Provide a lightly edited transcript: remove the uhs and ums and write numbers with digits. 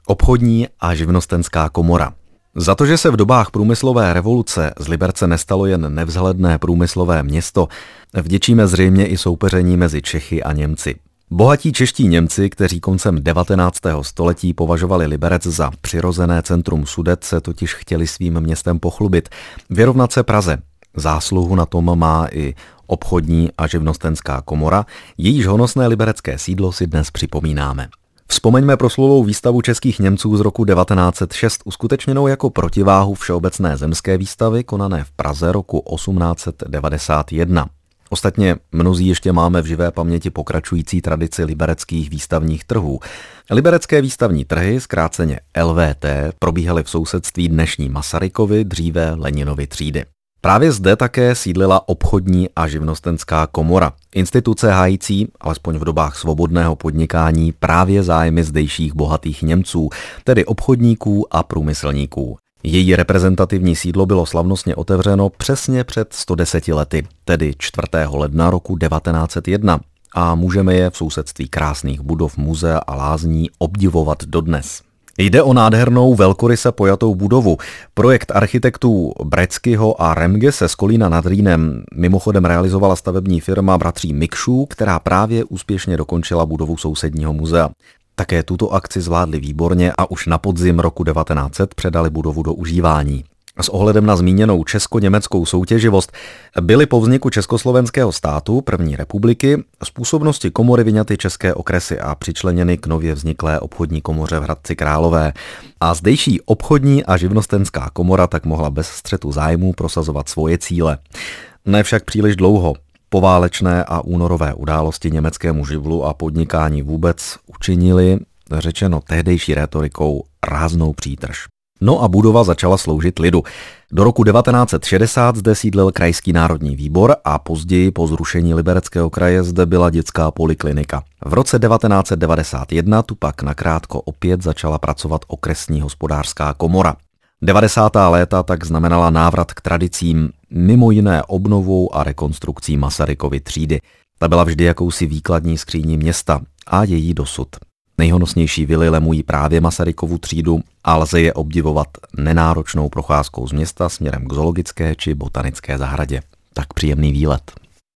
Obchodní a živnostenská komora. Za to, že se v dobách průmyslové revoluce z Liberce nestalo jen nevzhledné průmyslové město, vděčíme zřejmě i soupeření mezi Čechy a Němci. Bohatí čeští Němci, kteří koncem 19. století považovali Liberec za přirozené centrum Sudet, se totiž chtěli svým městem pochlubit, vyrovnat se Praze. Zásluhu na tom má i obchodní a živnostenská komora, jejíž honosné liberecké sídlo si dnes připomínáme. Vzpomeňme proslulou výstavu českých Němců z roku 1906, uskutečněnou jako protiváhu Všeobecné zemské výstavy, konané v Praze roku 1891. Ostatně mnozí ještě máme v živé paměti pokračující tradici libereckých výstavních trhů. Liberecké výstavní trhy, zkráceně LVT, probíhaly v sousedství dnešní Masarykovy, dříve Leninovy třídy. Právě zde také sídlila obchodní a živnostenská komora, instituce hájící, alespoň v dobách svobodného podnikání, právě zájmy zdejších bohatých Němců, tedy obchodníků a průmyslníků. Její reprezentativní sídlo bylo slavnostně otevřeno přesně před 110 lety, tedy 4. ledna roku 1901, a můžeme je v sousedství krásných budov muzea a lázní obdivovat dodnes. Jde o nádhernou velkoryse pojatou budovu. Projekt architektů Breckyho a Remgese z Kolína nad Rýnem mimochodem realizovala stavební firma bratří Mikšů, která právě úspěšně dokončila budovu sousedního muzea. Také tuto akci zvládli výborně a už na podzim roku 1900 předali budovu do užívání. S ohledem na zmíněnou česko-německou soutěživost byly po vzniku Československého státu první republiky z působnosti komory vyňaty české okresy a přičleněny k nově vzniklé obchodní komoře v Hradci Králové. A zdejší obchodní a živnostenská komora tak mohla bez střetu zájmů prosazovat svoje cíle. Ne však příliš dlouho. Poválečné a únorové události německému živlu a podnikání vůbec učinili, řečeno tehdejší rétorikou, ráznou přítrž. No a budova začala sloužit lidu. Do roku 1960 zde sídlil Krajský národní výbor a později po zrušení Libereckého kraje zde byla dětská poliklinika. V roce 1991 tu pak nakrátko opět začala pracovat okresní hospodářská komora. 90. léta tak znamenala návrat k tradicím, mimo jiné obnovou a rekonstrukcí Masarykovy třídy. Ta byla vždy jakousi výkladní skříní města a její dosud. Nejhonosnější vily lemují právě Masarykovu třídu a lze je obdivovat nenáročnou procházkou z města směrem k zoologické či botanické zahradě. Tak příjemný výlet.